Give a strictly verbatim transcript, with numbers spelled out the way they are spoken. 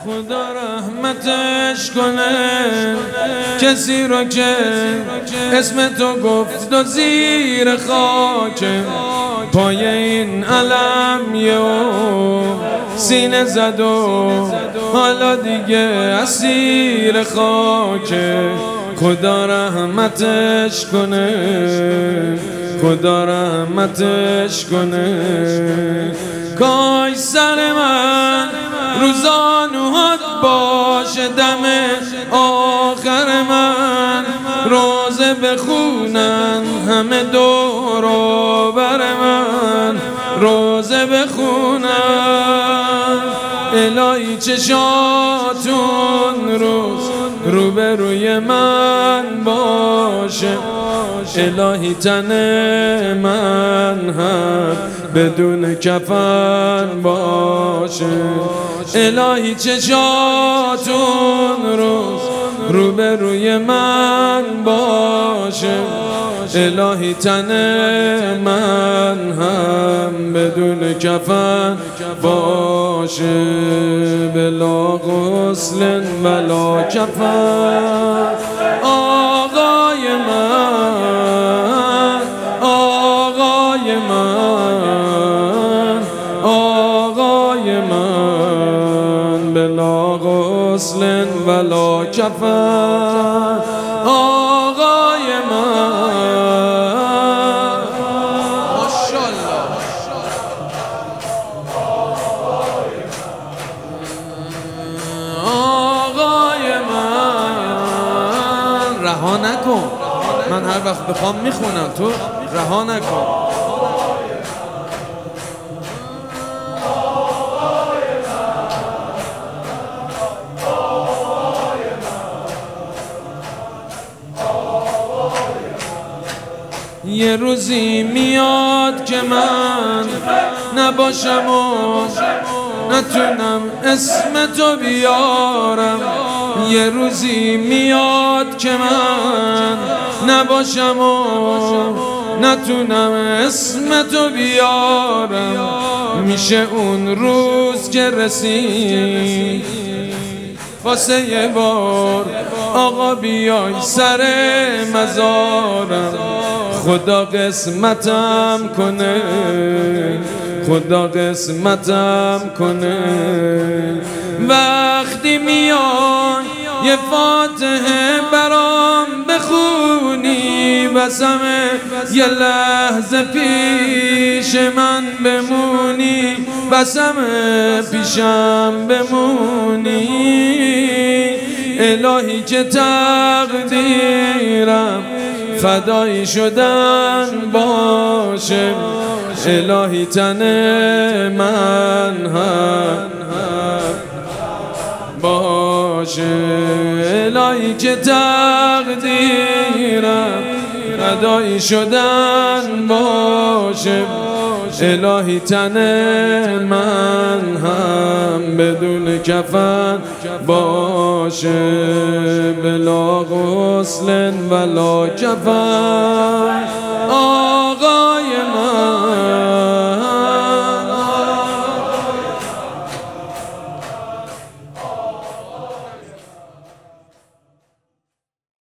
خدا رحمتش کنه کسی را که اسم تو گفت و زیر خاک پای این علم یه سینه زد و حالا دیگه اسیر خاک. خدا رحمتش کنه، خدا رحمتش کنه. کاش سر من روزانوهات باشه دم آخر من، روزه بخونن همه دور و بر من، روزه بخونن. الهی چشاتون روز روبروی من باشه، الهی تن من هم بدون کفن باشه. الهی چشاتون روز روبروی من باشه، الهی تن من هم بدون کفن باشه. بلا غسل بلا کفن آقای من، آقای من، آقای من. بلا غسل بلا کفن آقای من. ماشاءالله. آقای من رها نکن، من هر وقت بخوام میخونم، تو رها نکن. یه روزی میاد که من نباشم و نتونم اسم تو بیارم. یه روزی میاد که من نباشم و نتونم اسم تو بیارم. میشه اون روز که رسید واسه یه بار آقا بیای سر مزارم. خدا قسمتم کنه، خدا قسمتم کنه. وقتی میای یه فاتحه برام بخونی، بسم یه لحظه پیش من بمونی، بسم پیشم بمونی. الهی که تقدیرم فدایی شدن باشه، الهی تن من هم باشه. الهی که تقدیرم فدایی شدن باشه، الهی تن من هم بدون کفن باشه. بلا غسل ولا کفن